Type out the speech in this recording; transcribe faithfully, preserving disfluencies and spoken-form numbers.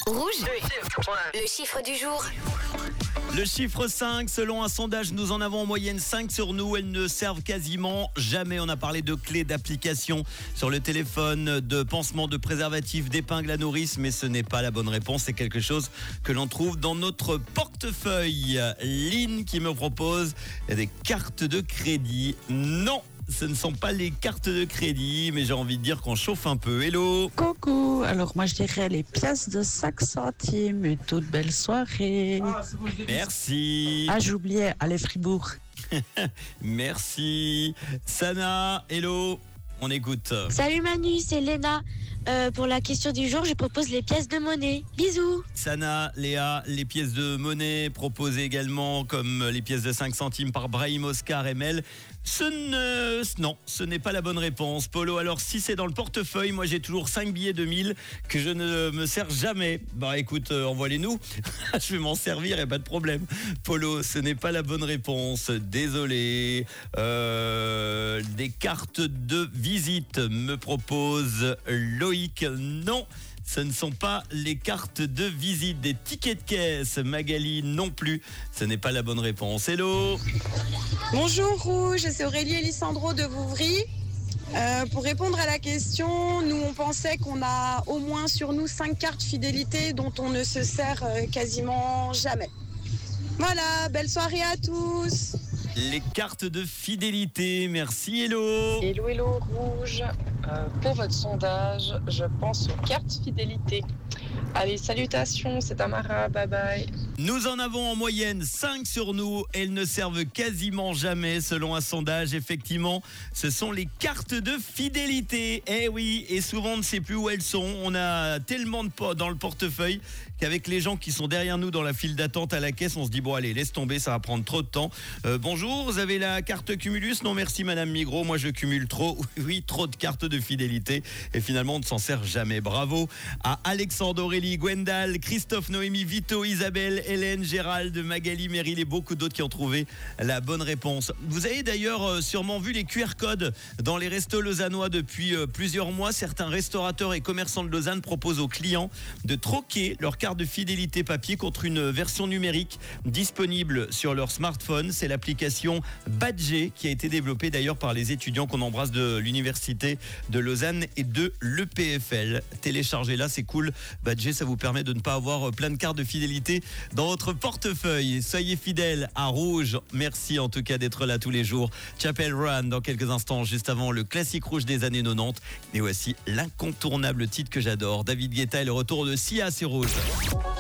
Rouge, le chiffre du jour. Le chiffre cinq, selon un sondage, nous en avons en moyenne cinq sur nous. Elles ne servent quasiment jamais. On a parlé de clés, d'applications sur le téléphone, de pansements, de préservatifs, d'épingles à nourrice. Mais ce n'est pas la bonne réponse. C'est quelque chose que l'on trouve dans notre portefeuille. Lynn qui me propose des cartes de crédit. Non, ce ne sont pas les cartes de crédit, mais j'ai envie de dire qu'on chauffe un peu. Hello. Coucou, alors moi je dirais les pièces de cinq centimes, une toute belle soirée. Merci. Ah j'oubliais, allez Fribourg. Merci. Sana, hello. On écoute. Salut Manu, c'est Léna. Euh, pour la question du jour, je propose les pièces de monnaie. Bisous. Sana, Léa, les pièces de monnaie proposées également comme les pièces de cinq centimes par Brahim, Oscar et Mel. Ce ne, non, ce n'est pas la bonne réponse. Polo, alors si c'est dans le portefeuille, moi j'ai toujours cinq billets de mille que je ne me sers jamais. Bah écoute, euh, envoie-les-nous. Je vais m'en servir et pas de problème. Polo, ce n'est pas la bonne réponse. Désolé. Euh, des cartes de visite me propose Loïc. Non. Ce ne sont pas les cartes de visite, des tickets de caisse. Magali non plus. Ce n'est pas la bonne réponse. Hello. Bonjour Rouge, c'est Aurélie Elisandro de Vouvry. Euh, pour répondre à la question, nous on pensait qu'on a au moins sur nous cinq cartes fidélité dont on ne se sert euh, quasiment jamais. Voilà, belle soirée à tous. Les cartes de fidélité, merci Hello. Hello, hello, Rouge. Euh, pour votre sondage, je pense aux cartes fidélité. Allez, salutations, c'est Tamara, bye bye. Nous en avons en moyenne cinq sur nous. Elles ne servent quasiment jamais selon un sondage. Effectivement, ce sont les cartes de fidélité. Eh oui, et souvent on ne sait plus où elles sont. On a tellement de pots dans le portefeuille qu'avec les gens qui sont derrière nous dans la file d'attente à la caisse, on se dit bon allez, laisse tomber, ça va prendre trop de temps. Euh, bonjour, vous avez la carte Cumulus? Non merci Madame Migros, moi je cumule trop. Oui, trop de cartes de fidélité et finalement on ne s'en sert jamais. Bravo à Alexandre, Aurélie, Gwendal, Christophe, Noémie, Vito, Isabelle, Hélène, Gérald, Magali, Meryl et beaucoup d'autres qui ont trouvé la bonne réponse. Vous avez d'ailleurs sûrement vu les Q R codes dans les restos lausannois depuis plusieurs mois. Certains restaurateurs et commerçants de Lausanne proposent aux clients de troquer leur carte de fidélité papier contre une version numérique disponible sur leur smartphone. C'est l'application Badger qui a été développée d'ailleurs par les étudiants qu'on embrasse de l'université de Lausanne et de l'E P F L. Téléchargez-la, c'est cool. Badger, ça vous permet de ne pas avoir plein de cartes de fidélité dans votre portefeuille. Soyez fidèles à Rouge. Merci en tout cas d'être là tous les jours. Chapel Run dans quelques instants, juste avant le classique rouge des années quatre-vingt-dix. Et voici l'incontournable titre que j'adore. David Guetta et le retour de Sia, c'est Rouge.